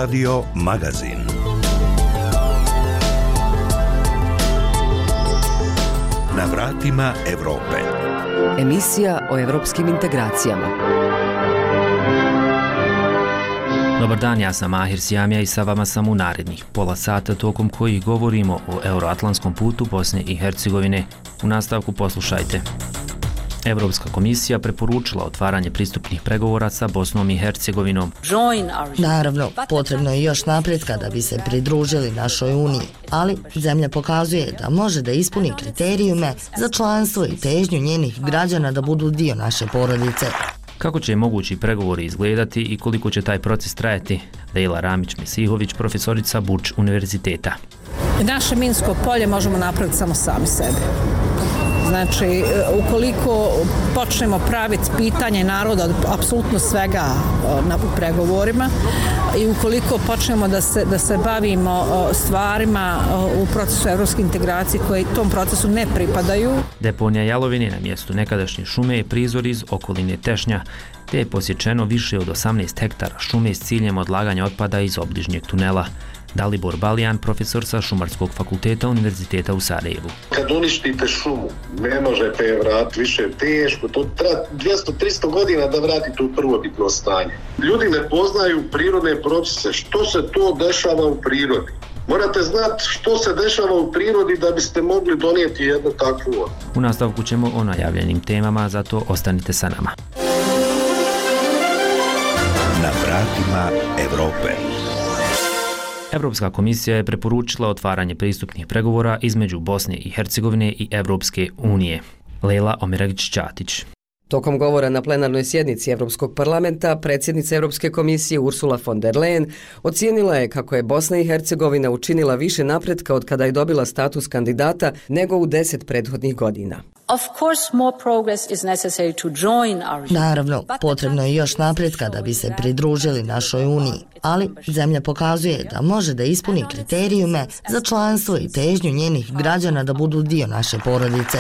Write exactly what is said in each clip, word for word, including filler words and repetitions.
Radio Magazin. Na vratima Evrope. Emisija o evropskim integracijama. Dobar dan, ja sam Mahir Sjamija i sa vama sam u narednih pola sata tokom kojih govorimo o euroatlantskom putu Bosne i Hercegovine. U nastavku poslušajte. Evropska komisija preporučila otvaranje pristupnih pregovora sa Bosnom i Hercegovinom. Naravno, potrebno je još napretka da bi se pridružili našoj uniji, ali zemlja pokazuje da može da ispuni kriterijume za članstvo i težnju njenih građana da budu dio naše porodice. Kako će mogući pregovori izgledati i koliko će taj proces trajati? Lejla Ramić-Mesihović, profesorica Buč univerziteta. Naše minsko polje možemo napraviti samo sami sebi. Znači, ukoliko počnemo praviti pitanje naroda od apsolutno svega na pregovorima i ukoliko počnemo da se, da se bavimo stvarima u procesu evropske integracije koje tom procesu ne pripadaju. Deponija Jalovine na mjestu nekadašnje šume je prizor iz okoline Tešnja, te je posječeno više od osamnaest hektara šume s ciljem odlaganja otpada iz obližnjeg tunela. Dalibor Balijan, profesor sa Šumarskog fakulteta Univerziteta u Sarajevu. Kad uništite šumu, ne možete je vratiti, više je teško, to treba dvjesto do tristo godina da vratite u prvobitno stanje. Ljudi ne poznaju prirodne procese, što se to dešava u prirodi. Morate znati što se dešava u prirodi da biste mogli donijeti jednu takvu odluku. U nastavku ćemo o najavljenim temama, zato ostanite sa nama. Na vratima Evrope. Evropska komisija je preporučila otvaranje pristupnih pregovora između Bosne i Hercegovine i Evropske unije. Lejla Omeragić-Ćatić. Tokom govora na plenarnoj sjednici Evropskog parlamenta, predsjednica Evropske komisije Ursula von der Leyen ocijenila je kako je Bosna i Hercegovina učinila više napretka od kada je dobila status kandidata nego u deset prethodnih godina. Naravno, potrebno je još napretka da bi se pridružili našoj uniji, ali zemlja pokazuje da može da ispuni kriterijume za članstvo i težnju njenih građana da budu dio naše porodice.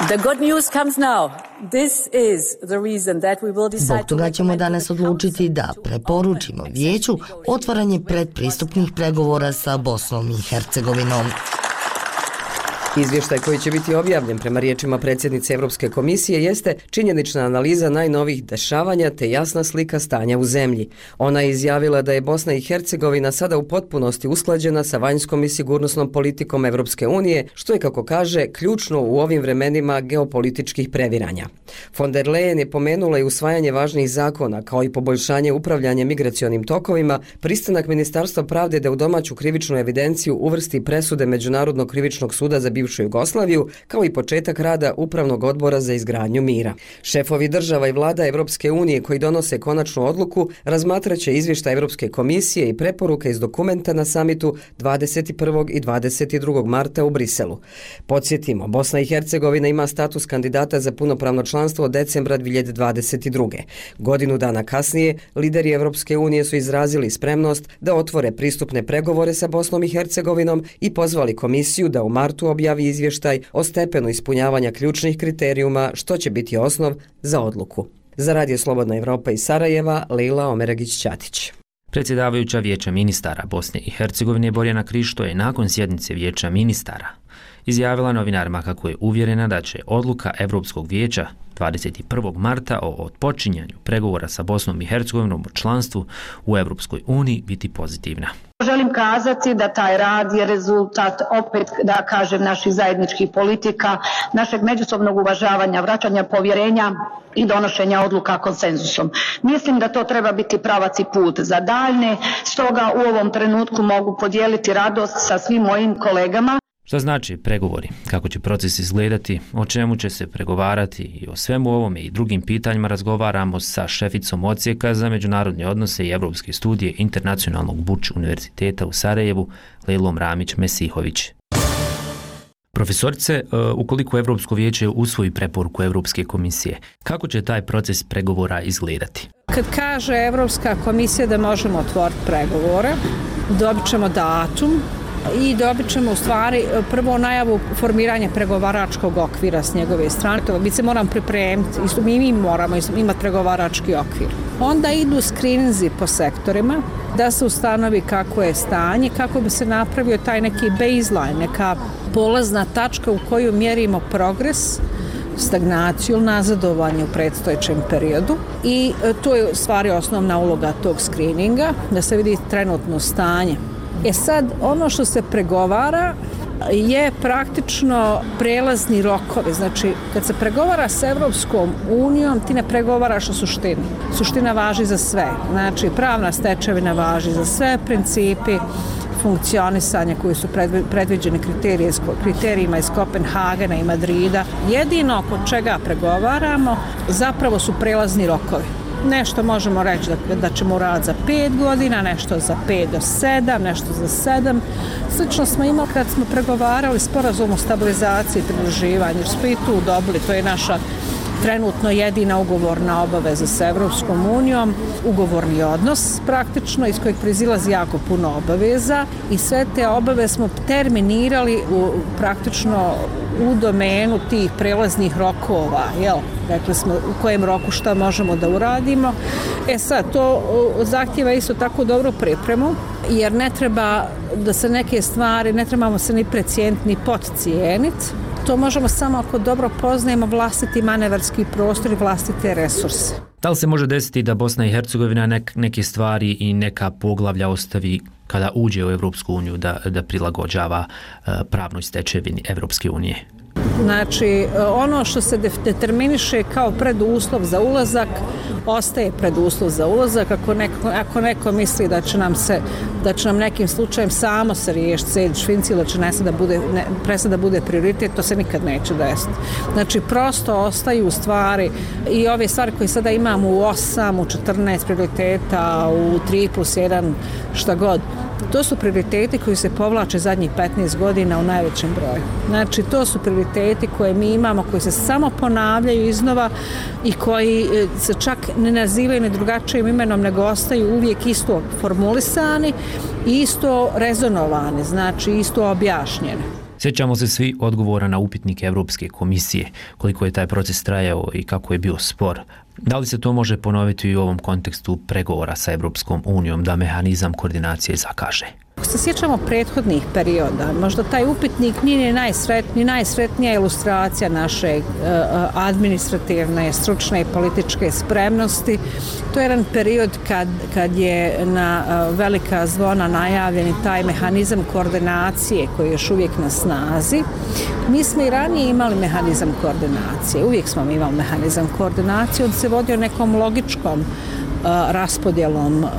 Zbog toga ćemo danas odlučiti da preporučimo vijeću otvaranje predpristupnih pregovora sa Bosnom i Hercegovinom. Izvještaj koji će biti objavljen prema riječima predsjednice Evropske komisije jeste činjenična analiza najnovih dešavanja te jasna slika stanja u zemlji. Ona je izjavila da je Bosna i Hercegovina sada u potpunosti usklađena sa vanjskom i sigurnosnom politikom Evropske unije, što je, kako kaže, ključno u ovim vremenima geopolitičkih previranja. Von der Leyen je pomenula i usvajanje važnih zakona, kao i poboljšanje upravljanja migracionim tokovima, pristanak Ministarstva pravde da u domaću krivičnu evidenciju uvrsti presude Međunarodnog krivičnog suda za bivšu Jugoslaviju, kao i početak rada Upravnog odbora za izgradnju mira. Šefovi država i vlada Evropske unije koji donose konačnu odluku razmatraće izvještaj Evropske komisije i preporuke iz dokumenta na samitu dvadeset prvog i dvadeset drugog marta u Briselu. Podsjetimo, Bosna i Hercegovina ima status kandidata za punopravno članstvo od decembra dvije hiljade dvadeset druge. Godinu dana kasnije, lideri Evropske unije su izrazili spremnost da otvore pristupne pregovore sa Bosnom i Hercegovinom i pozvali komisiju da u martu objavi izvještaj o stepenu ispunjavanja ključnih kriterijuma, što će biti osnov za odluku. Za Radio Slobodna Evropa iz Sarajeva, Lejla Omeragić-Ćatić. Predsjedavajuća Vijeća ministara Bosne i Hercegovine Borjana Krišto je nakon sjednice Vijeća ministara izjavila novinarima kako je uvjerena da će odluka Evropskog vijeća dvadeset prvog marta o odpočinjanju pregovora sa Bosnom i Hercegovinom o članstvu u Evropskoj uniji biti pozitivna. Želim kazati da taj rad je rezultat, opet da kažem, naših zajedničkih politika, našeg međusobnog uvažavanja, vraćanja povjerenja i donošenja odluka konsenzusom. Mislim da to treba biti pravac i put za daljne, stoga u ovom trenutku mogu podijeliti radost sa svim mojim kolegama. Šta znači pregovori? Kako će proces izgledati? O čemu će se pregovarati? I o svemu ovome i drugim pitanjima razgovaramo sa šeficom odsjeka za međunarodne odnose i evropske studije Internacionalnog Buč univerziteta u Sarajevu, Lejlom Ramić-Mesihović. Profesorice, ukoliko Evropsko vijeće usvoji preporuku Evropske komisije, kako će taj proces pregovora izgledati? Kad kaže Evropska komisija da možemo otvoriti pregovore, dobit ćemo datum i dobit ćemo u stvari prvo najavu formiranja pregovaračkog okvira s njegove strane. Mi se moramo pripremiti, mi, mi moramo imati pregovarački okvir. Onda idu skrininzi po sektorima da se ustanovi kako je stanje, kako bi se napravio taj neki baseline, neka polazna tačka u koju mjerimo progres, stagnaciju, nazadovanje u predstojećem periodu i to je u stvari osnovna uloga tog screeninga, da se vidi trenutno stanje. E sad, ono što se pregovara je praktično prelazni rokovi. Znači, kad se pregovara s Evropskom unijom, ti ne pregovaraš o suštini. Suština važi za sve. Znači, pravna stečevina važi za sve, principi funkcionisanja koji su predviđeni kriterijima iz Kopenhagena i Madrida. Jedino oko čega pregovaramo zapravo su prelazni rokovi. Nešto možemo reći da, da ćemo uraditi za pet godina, nešto za pet do sedam, nešto za sedam. Slično smo imali kad smo pregovarali sporazum o stabilizaciji i pridruživanju, jer smo i tu dobili, to je naša trenutno jedina ugovorna obaveza sa Evropskom unijom, ugovorni odnos praktično iz kojeg proizilazi jako puno obaveza i sve te obaveze smo terminirali u, praktično u domenu tih prelaznih rokova, jel? Rekli smo u kojem roku šta možemo da uradimo. E sad, to zahtjeva isto tako dobru pripremu, jer ne treba da se neke stvari, ne trebamo se ni precijeniti, ni podcijeniti. To možemo samo ako dobro poznajemo vlastiti manevarski prostor i vlastite resurse. Da li se može desiti da Bosna i Hercegovina nek, neke stvari i neka poglavlja ostavi kada uđe u Evropsku uniju da, da prilagođava uh, pravnoj stečevini Evropske unije? Znači, ono što se determiniše kao preduslov za ulazak, ostaje preduslov za ulazak. Ako neko, ako neko misli da će nam se, da će nam nekim slučajem samo se riješiti Sejdić Finci, da će da bude, ne, prestati da bude prioritet, to se nikad neće desiti. Znači, prosto ostaju stvari i ove stvari koje sada imamo u osam, u četrnaest prioriteta, u tri plus jedan, šta god. To su prioriteti koji se povlače zadnjih petnaest godina u najvećem broju. Znači, to su prioriteti koje mi imamo, koji se samo ponavljaju iznova i koji se čak ne nazivaju ni drugačijim imenom, nego ostaju uvijek isto formulisani i isto rezonovani, znači isto objašnjeni. Sjećamo se svi odgovora na upitnik Evropske komisije, koliko je taj proces trajao i kako je bio spor. Da li se to može ponoviti i u ovom kontekstu pregovora sa Evropskom unijom da mehanizam koordinacije zakaže? Ako se sjećamo prethodnih perioda, možda taj upitnik nije najsretnija, najsretnija ilustracija naše uh, administrativne, stručne i političke spremnosti. To je jedan period kad, kad je na uh, velika zvona najavljen taj mehanizam koordinacije koji je još uvijek na snazi. Mi smo i ranije imali mehanizam koordinacije, uvijek smo imali mehanizam koordinacije, on se vodio nekom logičkom uh, raspodjelom uh,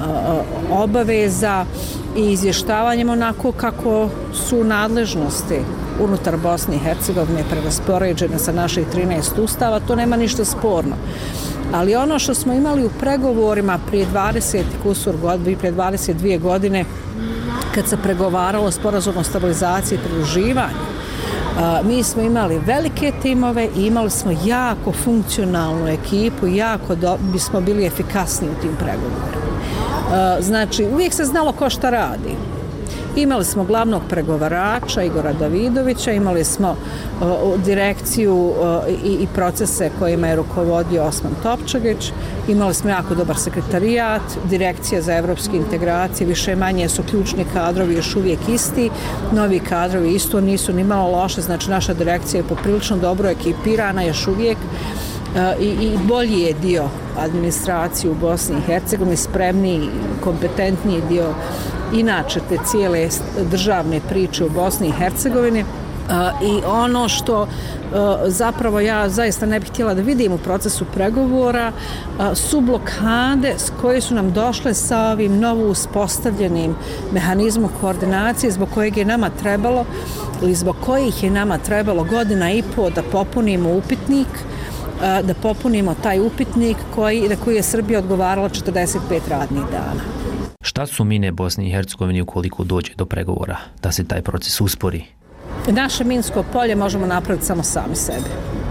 obaveza i izvještavanjem onako kako su nadležnosti unutar Bosne i Hercegovine preraspoređene sa naših trinaest ustava, to nema ništa sporno. Ali ono što smo imali u pregovorima prije dvadeset kusur godina, prije dvadeset dvije godine, kad se pregovaralo sporazum o stabilizaciji i pridruživanju, mi smo imali velike timove i imali smo jako funkcionalnu ekipu, jako do, bismo bili efikasni u tim pregovorima. Znači, uvijek se znalo ko šta radi. Imali smo glavnog pregovarača Igora Davidovića, imali smo uh, direkciju uh, i, i procese kojima je rukovodio Osman Topčagić, imali smo jako dobar sekretarijat, direkcija za evropske integracije, više manje su ključni kadrovi još uvijek isti, novi kadrovi isto nisu ni malo loše, znači naša direkcija je poprilično dobro ekipirana još uvijek. I, i bolji je dio administracije u Bosni i Hercegovini, spremniji, kompetentniji dio inače te cijele državne priče u Bosni i Hercegovini. I ono što zapravo ja zaista ne bih htjela da vidim u procesu pregovora su blokade koje su nam došle sa ovim novo uspostavljenim mehanizmom koordinacije zbog kojeg je nama trebalo ili zbog kojih je nama trebalo godina i po da popunimo upitnik, da popunimo taj upitnik koji, na koji je Srbija odgovarala četrdeset pet radnih dana. Šta su mine Bosni i Hercegovini ukoliko dođe do pregovora da se taj proces uspori? Naše minsko polje možemo napraviti samo sami sebi.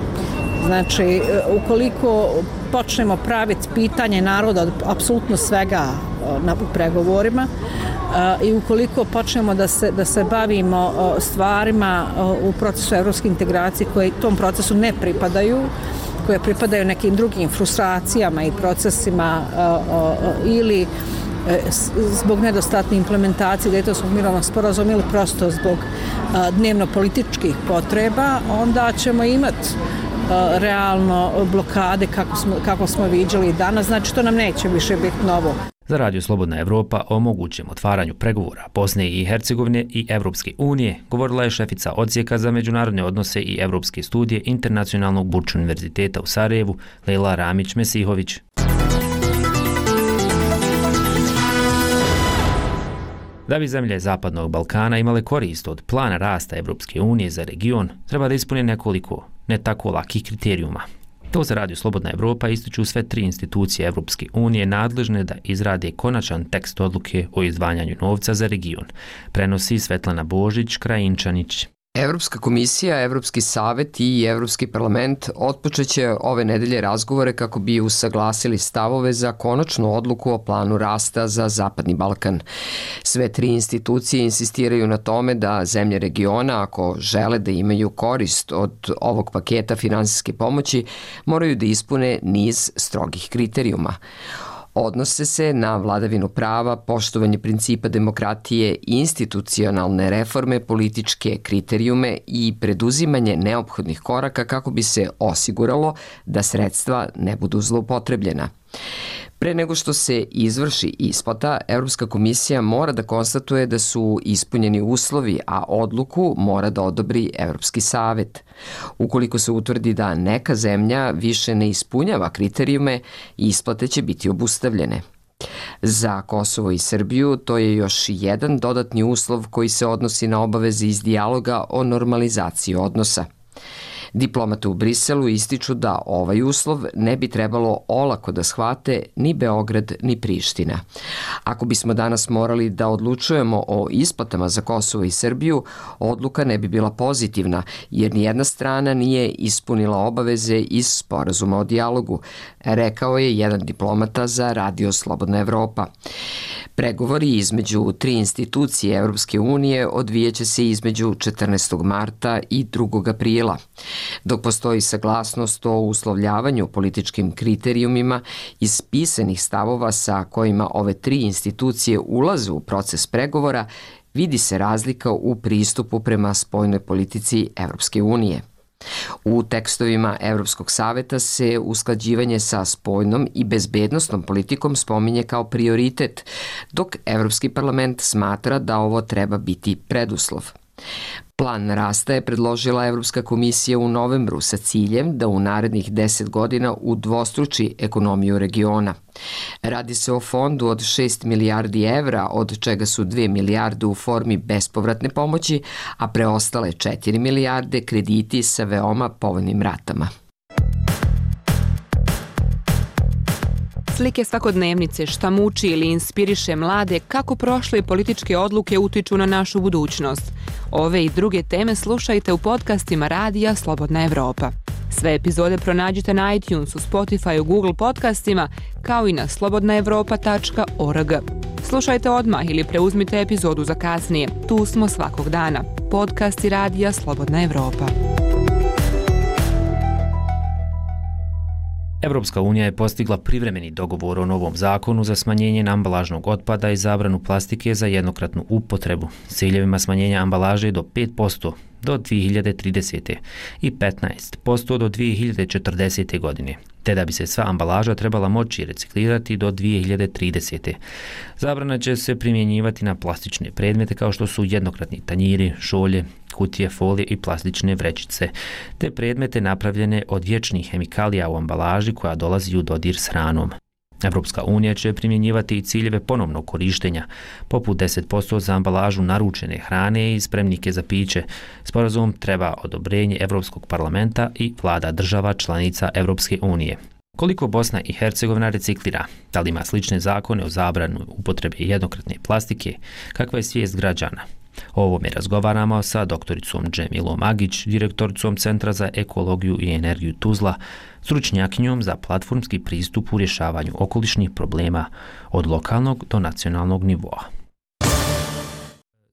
Znači, ukoliko počnemo praviti pitanje naroda od apsolutno svega na, u pregovorima i ukoliko počnemo da se, da se bavimo stvarima u procesu evropske integracije koje tom procesu ne pripadaju, koje pripadaju nekim drugim frustracijama i procesima ili zbog nedostatne implementacije Dejtonskog mirovnog sporazuma ili prosto zbog dnevno političkih potreba, onda ćemo imati realno blokade kako smo, kako smo viđali danas, znači to nam neće više biti novo. Za Radio Slobodna Evropa o mogućem otvaranju pregovora Bosne i Hercegovine i Evropske unije govorila je šefica odsjeka za međunarodne odnose i evropske studije Internacionalnog Burč univerziteta u Sarajevu, Lejla Ramić-Mesihović. Da bi zemlje Zapadnog Balkana imale korist od plana rasta Evropske unije za region, treba da ispune nekoliko ne tako lakih kriterijuma. To za Radio Slobodna Evropa ističu sve tri institucije Evropske unije nadležne da izrade konačan tekst odluke o izdvajanju novca za region. Prenosi Svetlana Božić-Krajinčanić. Evropska komisija, Evropski savet i Evropski parlament otpočeće ove nedelje razgovore kako bi usaglasili stavove za konačnu odluku o planu rasta za Zapadni Balkan. Sve tri institucije insistiraju na tome da zemlje regiona, ako žele da imaju korist od ovog paketa finansijske pomoći, moraju da ispune niz strogih kriterijuma. Odnose se na vladavinu prava, poštovanje principa demokratije, institucionalne reforme, političke kriterijume i preduzimanje neophodnih koraka kako bi se osiguralo da sredstva ne budu zloupotrebljena. Pre nego što se izvrši isplata, Evropska komisija mora da konstatuje da su ispunjeni uslovi, a odluku mora da odobri Evropski savet. Ukoliko se utvrdi da neka zemlja više ne ispunjava kriterijume, isplate će biti obustavljene. Za Kosovo i Srbiju to je još jedan dodatni uslov koji se odnosi na obaveze iz dijaloga o normalizaciji odnosa. Diplomate u Briselu ističu da ovaj uslov ne bi trebalo olako da shvate ni Beograd ni Priština. Ako bismo danas morali da odlučujemo o isplatama za Kosovo i Srbiju, odluka ne bi bila pozitivna, jer nijedna strana nije ispunila obaveze iz sporazuma o dijalogu, rekao je jedan diplomata za Radio Slobodna Evropa. Pregovori između tri institucije Evropske unije odvijeće se između četrnaestog marta i drugog aprila. Dok postoji saglasnost o uslovljavanju političkim kriterijumima iz pisanih stavova sa kojima ove tri institucije ulaze u proces pregovora, vidi se razlika u pristupu prema spoljnoj politici Evropske unije. U tekstovima Evropskog saveta se usklađivanje sa spoljnom i bezbednosnom politikom spominje kao prioritet, dok Evropski parlament smatra da ovo treba biti preduslov. Plan rasta je predložila Evropska komisija u novembru sa ciljem da u narednih deset godina udvostruči ekonomiju regiona. Radi se o fondu od šest milijardi evra, od čega su dve milijarde u formi bespovratne pomoći, a preostale četiri milijarde krediti sa veoma povoljnim ratama. Slike svakodnevnice, šta muči ili inspiriše mlade, kako prošle političke odluke utiču na našu budućnost. Ove i druge teme slušajte u podcastima Radija Slobodna Evropa. Sve epizode pronađite na iTunesu, Spotifyu, Google podcastima, kao i na slobodna evropa tačka org. Slušajte odmah ili preuzmite epizodu za kasnije. Tu smo svakog dana. Podcasti Radija Slobodna Evropa. Evropska unija je postigla privremeni dogovor o novom zakonu za smanjenje ambalažnog otpada i zabranu plastike za jednokratnu upotrebu s ciljevima smanjenja ambalaže do pet posto do dvije hiljade tridesete i petnaest posto do dvije hiljade četrdesete godine, te da bi se sva ambalaža trebala moći reciklirati do dvije hiljade tridesete. Zabrana će se primjenjivati na plastične predmete kao što su jednokratni tanjiri, šolje, kutije, folije i plastične vrećice, te predmete napravljene od vječnih hemikalija u ambalaži koja dolazi u dodir s hranom. Evropska unija će primjenjivati i ciljeve ponovnog korištenja, poput deset posto za ambalažu naručene hrane i spremnike za piće. Sporazum treba odobrenje Evropskog parlamenta i vlada država članica Evropske unije. Koliko Bosna i Hercegovina reciklira? Da li ima slične zakone o zabranu upotrebe jednokratne plastike? Kakva je svijest građana? O ovome razgovaramo sa doktoricom Džemilom Agić, direktoricom Centra za ekologiju i energiju Tuzla, stručnjakinjom za platformski pristup u rješavanju okolišnih problema od lokalnog do nacionalnog nivoa.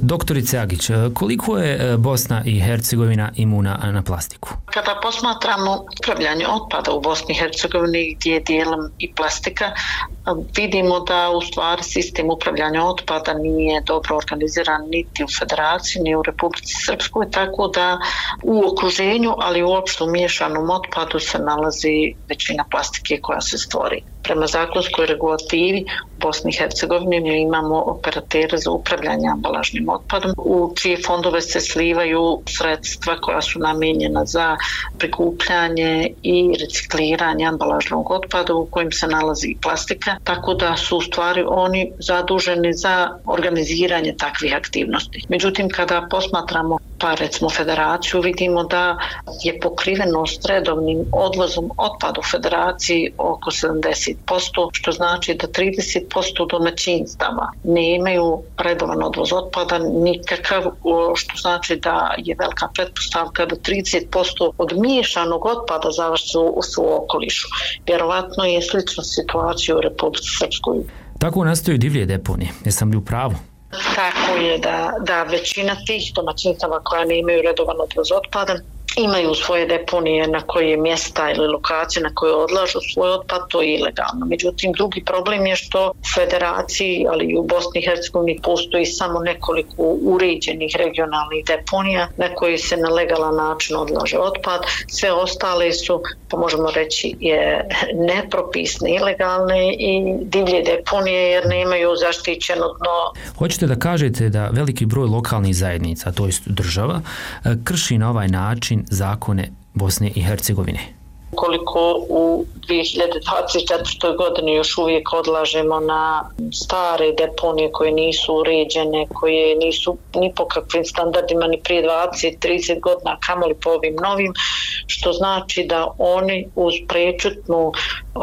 Doktorice Agić, koliko je Bosna i Hercegovina imuna na plastiku? Kada posmatramo upravljanje otpada u Bosni i Hercegovini gdje je dijelom i plastika, vidimo da u stvari sistem upravljanja otpada nije dobro organiziran niti u Federaciji, ni u Republici Srpskoj, tako da u okruženju, ali uopšte u miješanom otpadu se nalazi većina plastike koja se stvori. Prema zakonskoj regulativi u Bosni i Hercegovini mi imamo operatere za upravljanje ambalažnim otpadom u čije fondove se slivaju sredstva koja su namijenjena za prikupljanje i recikliranje ambalažnog otpada u kojim se nalazi i plastika, tako da su u stvari oni zaduženi za organiziranje takvih aktivnosti. Međutim, kada posmatramo pa recimo Federaciju, vidimo da je pokrivenost redovnim odvozom otpada u Federaciji oko sedamdeset posto, što znači da trideset posto domaćinstava nemaju redovan odvoz otpada nikakav, što znači da je velika pretpostavka da trideset posto od miješanog otpada završi u, u okolišu. Vjerovatno je slična situacija u Republici Srpskoj. Tako nastaju divlje deponije. Jesam li u pravu? Tako je da, da većina tih domaćinstava koja ne imaju redovan odvoz otpada imaju svoje deponije na koje mjesta ili lokacije na koje odlažu svoj otpad, to je ilegalno. Međutim, drugi problem je što u Federaciji, ali i u Bosni i Hercegovini postoji samo nekoliko uređenih regionalnih deponija na koji se na legalan način odlaže otpad. Sve ostale su, pa možemo reći, je nepropisne, ilegalne i divlje deponije jer nemaju zaštićeno dno. Hoćete da kažete da veliki broj lokalnih zajednica, to jest država, krši na ovaj način zakone Bosne i Hercegovine? Koliko u dvije hiljade dvadeset četvrtoj godini još uvijek odlažemo na stare deponije koje nisu uređene, koje nisu ni po kakvim standardima ni prije dvadeset trideset godina, kamoli po ovim novim, što znači da oni uz prečutnu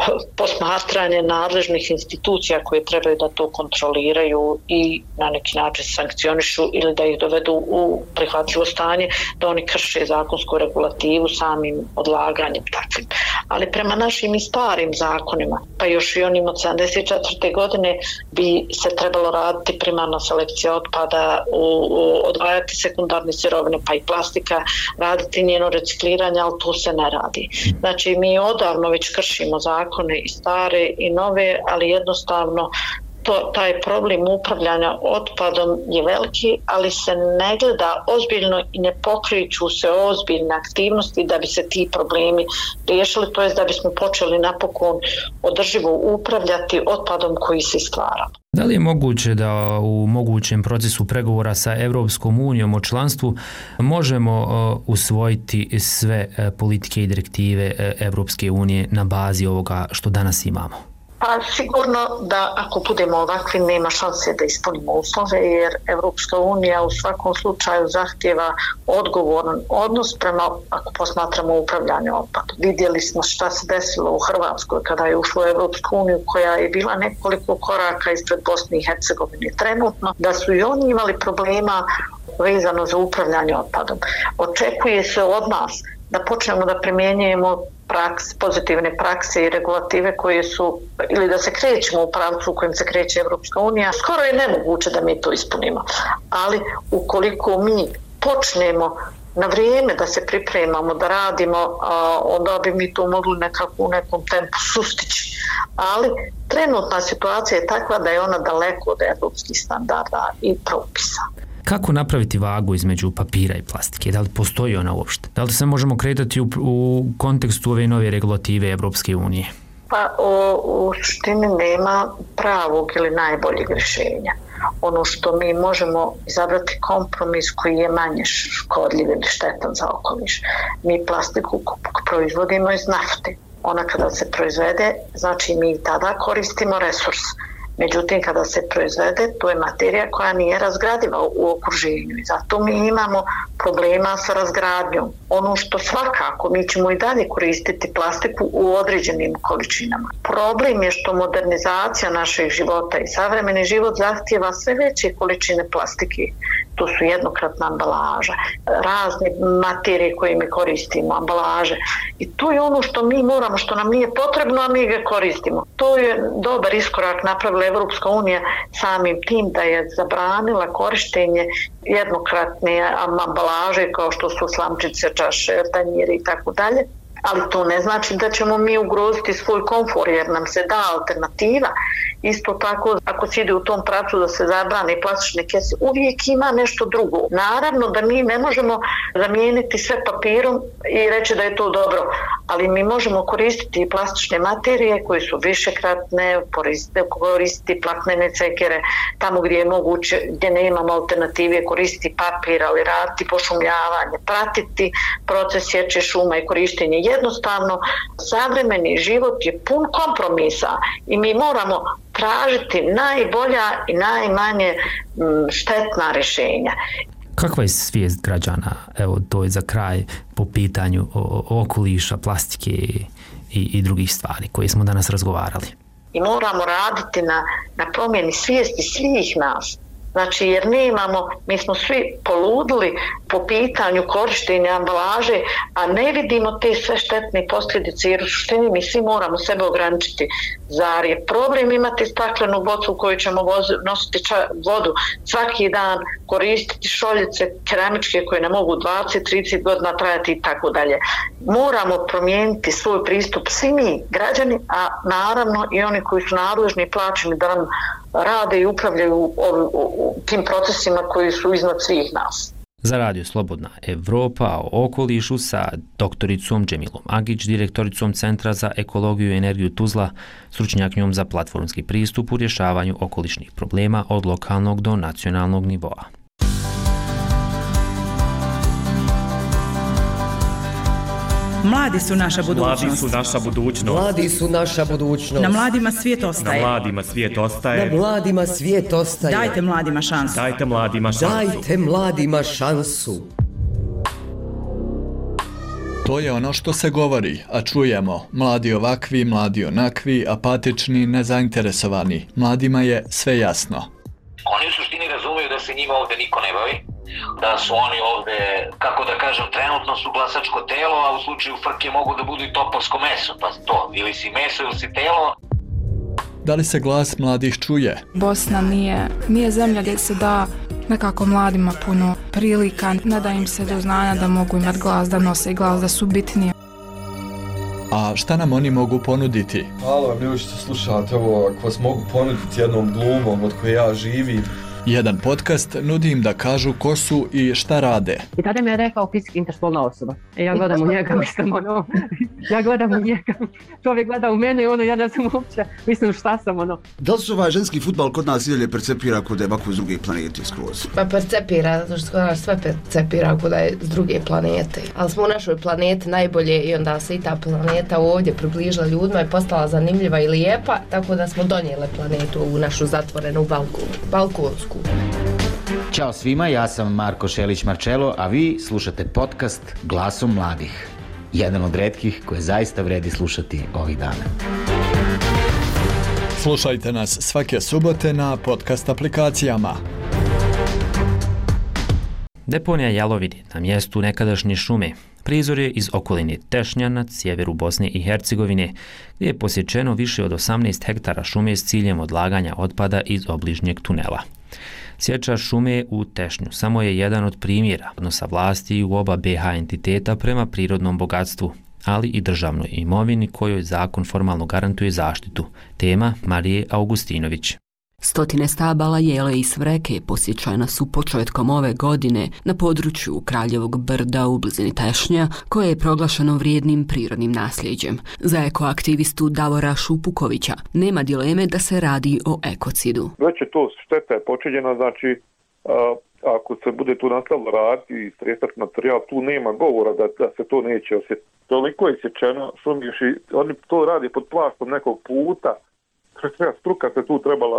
posmatranje nadležnih institucija koje trebaju da to kontroliraju i na neki način sankcionišu ili da ih dovedu u prihvatljivo stanje, da oni krše zakonsku regulativu samim odlaganjem takvim. Ali prema našim i starim zakonima, pa još i onim od sedamdeset četvrte godine, bi se trebalo raditi primarna selekcija otpada, u, u, odvajati sekundarne sirovine pa i plastika, raditi njeno recikliranje, ali to se ne radi. Znači mi odavno već kršimo zakone i stare i nove, ali jednostavno To, taj problem upravljanja otpadom je veliki, ali se ne gleda ozbiljno i ne pokreću se ozbiljne aktivnosti da bi se ti problemi riješili, to jest da bismo počeli napokon održivo upravljati otpadom koji se stvara. Da li je moguće da u mogućem procesu pregovora sa Evropskom unijom o članstvu možemo usvojiti sve politike i direktive Evropske unije na bazi ovoga što danas imamo? Pa sigurno da ako budemo ovakvi nema šanse da ispunimo uslove jer Evropska unija u svakom slučaju zahtjeva odgovoran odnos prema, ako posmatramo upravljanje otpadom. Vidjeli smo šta se desilo u Hrvatskoj kada je ušlo u Evropsku uniju koja je bila nekoliko koraka ispred Bosne i Hercegovine trenutno, da su i oni imali problema vezano za upravljanje otpadom. Očekuje se od nas da počnemo da primjenjujemo praks, pozitivne prakse i regulative koje su, ili da se krećemo u pravcu u kojem se kreće Evropska unija, skoro je nemoguće da mi to ispunimo. Ali ukoliko mi počnemo na vrijeme da se pripremamo, da radimo, onda bi mi to mogli nekako u nekom tempu sustići. Ali trenutna situacija je takva da je ona daleko od evropskih standarda i propisa. Kako napraviti vagu između papira i plastike? Da li postoji ona uopšte? Da li se možemo kretati u, u kontekstu ove nove regulative Evropske unije? Pa o, u suštini nema pravog ili najboljeg rješenja. Ono što mi možemo izabrati kompromis koji je manje škodljiv ili štetan za okoliš. Mi plastiku proizvodimo iz nafte. Ona kada se proizvede, znači mi tada koristimo resurs. Međutim, kada se proizvede, to je materija koja nije razgradiva u okruženju i zato mi imamo problema sa razgradnjom. Ono što svakako, mi ćemo i dalje koristiti plastiku u određenim količinama. Problem je što modernizacija našeg života i savremeni život zahtijeva sve veće količine plastike. to su jednokratna ambalaža, razne materije koje mi koristimo, ambalaže. I to je ono što mi moramo, što nam nije potrebno, a mi ga koristimo. To je dobar iskorak napravila Evropska unija samim tim da je zabranila korištenje jednokratne ambalaže kao što su slamčice, čaše, tanjiri i tako dalje. Ali to ne znači da ćemo mi ugroziti svoj komfor jer nam se da alternativa. Isto tako, ako se ide u tom pravcu da se zabrane plastične kese, uvijek ima nešto drugo. Naravno da mi ne možemo zamijeniti sve papirom i reći da je to dobro, ali mi možemo koristiti plastične materije koje su višekratne, koristiti platnene cekere tamo gdje je moguće, gdje ne imamo alternative, koristiti papir, ali raditi pošumljavanje, pratiti proces sječe šuma i korištenje. Jednostavno, savremeni život je pun kompromisa i mi moramo tražiti najbolja i najmanje štetna rješenja. Kakva je svijest građana, evo to je za kraj, po pitanju okoliša, plastike i, i drugih stvari koje smo danas razgovarali? I moramo raditi na, na promjeni svijesti svih nas. Znači, jer nemamo, mi smo svi poludili po pitanju korištenja ambalaže, a ne vidimo te sve štetne posljedice, jer u suštini mi svi moramo sebe ograničiti. Zar je problem imati staklenu bocu u kojoj ćemo vozi, nositi ča, vodu svaki dan, koristiti šoljice keramičke koje nam mogu dvadeset do trideset godina trajati i tako dalje. Moramo promijeniti svoj pristup svi mi, građani, a naravno i oni koji su nadležni i plaćeni da nam rade i upravljaju u, u, u tim procesima koji su iznad svih nas. Za Radio Slobodna Evropa o okolišu sa doktoricom Džemilom Agić, direktoricom Centra za ekologiju i energiju Tuzla, stručnjakinjom za platformski pristup u rješavanju okolišnih problema od lokalnog do nacionalnog nivoa. Mladi su naša budućnost. Mladi su naša budućnost. Mladi su naša budućnost. Na mladima svijet ostaje. Na mladima svijet ostaje. Na mladima svijet ostaje. Dajte mladima šansu. Dajte mladima šansu. Dajte mladima šansu. To je ono što se govori, a čujemo. Mladi ovakvi, mladi onakvi, apatični, nezainteresovani. Mladima je sve jasno. Oni u suštini razumiju da se njima ovdje niko ne bavi, da su oni ovdje, kako da kažem, trenutno su glasačko telo, a u slučaju frke mogu da budu i topovsko meso, pa to, ili si meso ili si telo. Da li se glas mladih čuje? Bosna nije, nije zemlja gdje se da nekako mladima puno prilika, ne da im se do znanja da mogu imati glas, da nose glas, da su bitnije. A šta nam oni mogu ponuditi? Hvala vam ljudi što slušate ovo, ako vas mogu ponuditi jednom glumom od koje ja živim. Jedan podcast nudi im da kažu ko su i šta rade. I tada mi je rekao fizički interspolna osoba. E ja gledam u njega, mislim ono, ja gledam u njega, čovjek gleda u mene i ono, ja ne znam uopće, mislim šta sam ono. Da li se ovaj ženski fudbal kod nas i dalje percepira kod da je ovako iz druge planete skroz? Pa percepira, zato što kod nas sve percepira kod da je iz druge planete. Ali smo u našoj planeti najbolje i onda se i ta planeta ovdje približila ljudima i postala zanimljiva i lijepa, tako da smo donijele planetu u našu zatvorenu balkon, balkonsku. Ćao svima, ja sam Marko Šelić-Marčelo, a vi slušate podcast Glasom mladih. Jedan od retkih koje zaista vredi slušati ovih dana. Slušajte nas svake subote na podcast aplikacijama. Deponija Jalovidi na mjestu nekadašnje šume prizor je iz okoline Tešnja na sjeveru Bosne i Hercegovine, gdje je posječeno više od osamnaest hektara šume s ciljem odlaganja otpada iz obližnjeg tunela. Sječa šume u Tešnju samo je jedan od primjera odnosa vlasti u oba be ha entiteta prema prirodnom bogatstvu, ali i državnoj imovini kojoj zakon formalno garantuje zaštitu. Tema Marije Augustinović. Stotine stabala jele i smreke posjećana su početkom ove godine na području Kraljevog brda u blizini Tešnja, koje je proglašeno vrijednim prirodnim nasljeđem. Za ekoaktivistu Davora Šupukovića nema dileme da se radi o ekocidu. Već je to šteta je počinjena, znači a, ako se bude tu nastavilo raditi i stresati materijal, tu nema govora da, da se to neće osjetiti. Toliko je sječeno, šumješi, oni to radi pod plaštom nekog puta, struka se tu trebala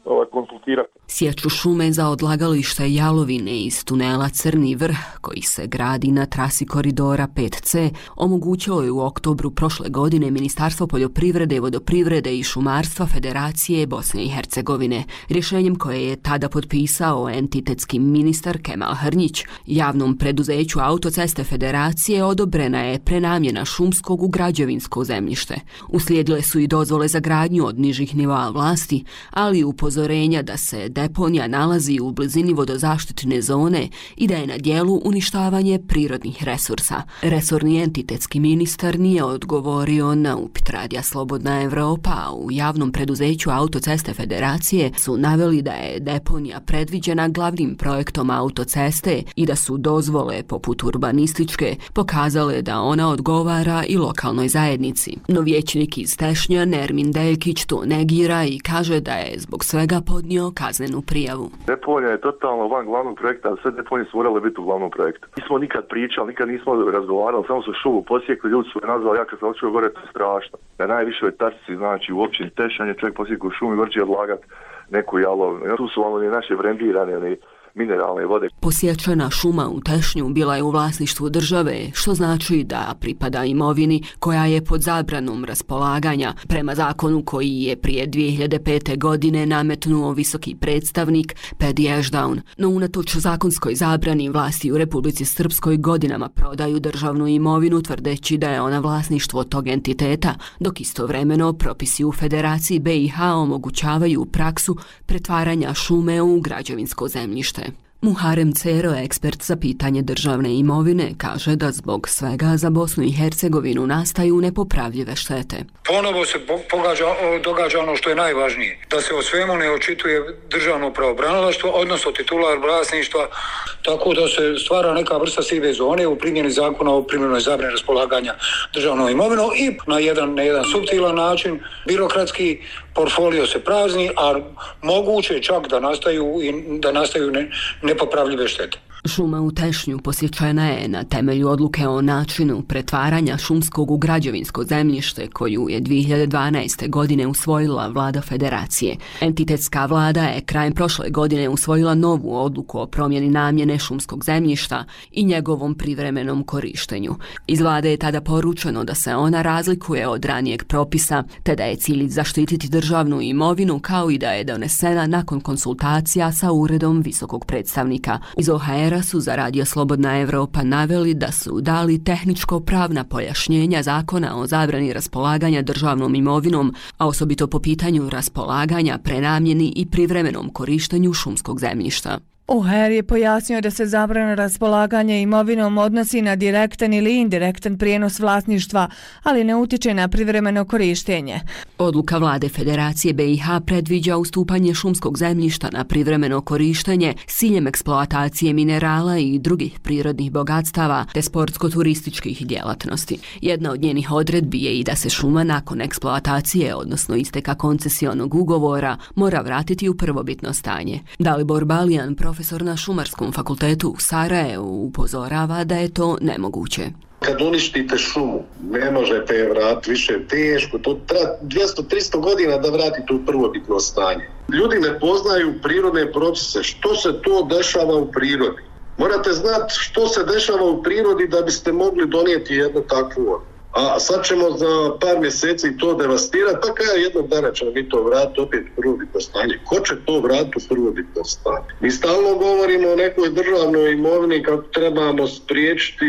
ovaj, konsultirati. Sječu šume za odlagalište jalovine iz tunela Crni vrh, koji se gradi na trasi koridora pet ce, omogućilo je u oktobru prošle godine Ministarstvo poljoprivrede, vodoprivrede i šumarstva Federacije Bosne i Hercegovine. Rješenjem koje je tada potpisao entitetski ministar Kemal Hrnjić, javnom preduzeću Autoceste Federacije odobrena je prenamjena šumskog u građevinsko zemljište. Uslijedile su i dozvole za gradnju od nižih nivoa vlasti, ali i upozorenja da se deponija nalazi u blizini vodozaštitne zone i da je na dijelu uništavanje prirodnih resursa. Resorni entitetski ministar nije odgovorio na upit Radija Slobodna Evropa, a u javnom preduzeću Autoceste Federacije su naveli da je deponija predviđena glavnim projektom autoceste i da su dozvole poput urbanističke pokazale da ona odgovara i lokalnoj zajednici. No vijećnik iz Tešnja Nermin Deljkić to negira i kaže da je zbog svega podnio kaznenu prijavu. Deponija je totalno van glavnog projekta, sve deponije su morale biti u glavnom projektu. Nismo nikad pričali, nikad nismo razgovarali, samo su šumu posjekli, ljudi su me nazvali, ja kad sam očeo gore, to je strašno. Na najvišoj tačci, znači u općini Tešnjan je čovjek posjekao šumu i vrči odlagat neku jalovinu. Tu su ono ni naše brendirane, ni mineralne vode. Posječena šuma u Tešnju bila je u vlasništvu države, što znači da pripada imovini koja je pod zabranom raspolaganja, prema zakonu koji je prije dvije hiljade pete. godine nametnuo visoki predstavnik Pedi Ešdaun. No unatoč zakonskoj zabrani, vlasti u Republici Srpskoj godinama prodaju državnu imovinu tvrdeći da je ona vlasništvo tog entiteta, dok istovremeno propisi u Federaciji be i ha omogućavaju praksu pretvaranja šume u građevinsko zemljište. Muharem Cero, ekspert za pitanje državne imovine, kaže da zbog svega za Bosnu i Hercegovinu nastaju nepopravljive štete. Ponovo se pogađa, događa ono što je najvažnije, da se o svemu ne očituje državno pravobranilaštvo, odnosno titular vlasništva, tako da se stvara neka vrsta sive zone u primjeni zakona o primjenoj zabrani raspolaganja državnom imovinom i na jedan, na jedan suptilan način, birokratski portfolio se prazni, a moguće čak da nastaju, da nastaju ne, nepopravljive štete. Šuma u Tešnju posjećena je na temelju odluke o načinu pretvaranja šumskog u građevinsko zemljište koju je dvije hiljade dvanaeste. godine usvojila vlada Federacije. Entitetska vlada je krajem prošle godine usvojila novu odluku o promjeni namjene šumskog zemljišta i njegovom privremenom korištenju. Iz vlade je tada poručeno da se ona razlikuje od ranijeg propisa, te da je cilj zaštititi državnu imovinu kao i da je donesena nakon konsultacija sa uredom visokog predstavnika. Iz o ha era su za Radio Slobodna Evropa naveli da su dali tehničko-pravna pojašnjenja zakona o zabrani raspolaganja državnom imovinom, a osobito po pitanju raspolaganja, prenamjeni i privremenom korištenju šumskog zemljišta. o ha er je pojasnio da se zabrana raspolaganja imovinom odnosi na direktan ili indirektan prijenos vlasništva, ali ne utiče na privremeno korištenje. Odluka vlade Federacije be i ha predviđa ustupanje šumskog zemljišta na privremeno korištenje s ciljem eksploatacije minerala i drugih prirodnih bogatstava te sportsko-turističkih djelatnosti. Jedna od njenih odredbi je i da se šuma nakon eksploatacije, odnosno isteka koncesionog ugovora, mora vratiti u prvobitno stanje. Dalibor Balijan, profesor na Šumarskom fakultetu u Sarajevu, upozorava da je to nemoguće. Kad uništite šumu, ne možete je vratiti, više teško, to treba dvjesto do tristo godina da vratite u prvobitno stanje. Ljudi ne poznaju prirodne procese, što se to dešava u prirodi. Morate znati što se dešava u prirodi da biste mogli donijeti jednu takvu odluku. A sad ćemo za par mjeseci to devastirati, pa kada jednog dana ćemo mi to vratiti opet u prvobitno stanje. Ko će to vratiti u prvobitno stanje? Mi stalno govorimo o nekoj državnoj imovini kako trebamo spriječiti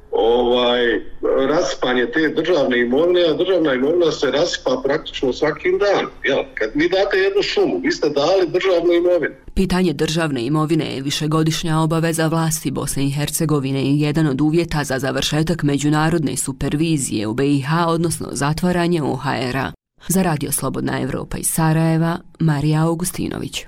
ovaj raspanje te državne imovine, a državna imovina se rasipa praktično svakim danom. Jel? Kad vi date jednu šumu, vi ste dali državnu imovinu. Pitanje državne imovine je višegodišnja obaveza vlasti Bosne i Hercegovine i jedan od uvjeta za završetak međunarodne supervizije u be i ha, odnosno zatvaranje o ha era. Za Radio Slobodna Evropa iz Sarajeva, Marija Augustinović.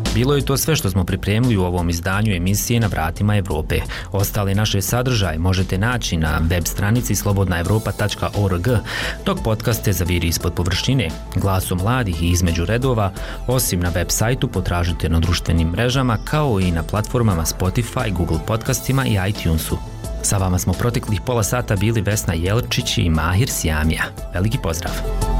Bilo je to sve što smo pripremili u ovom izdanju emisije Na vratima Evrope. Ostale naše sadržaje možete naći na web stranici slobodna evropa tačka org, dok podcaste Zaviri ispod površine, Glasom mladih i Između redova, osim na web sajtu potražite na društvenim mrežama kao i na platformama Spotify, Google podcastima i iTunesu. Sa vama smo proteklih pola sata bili Vesna Jelčić i Mahir Sjamija. Veliki pozdrav!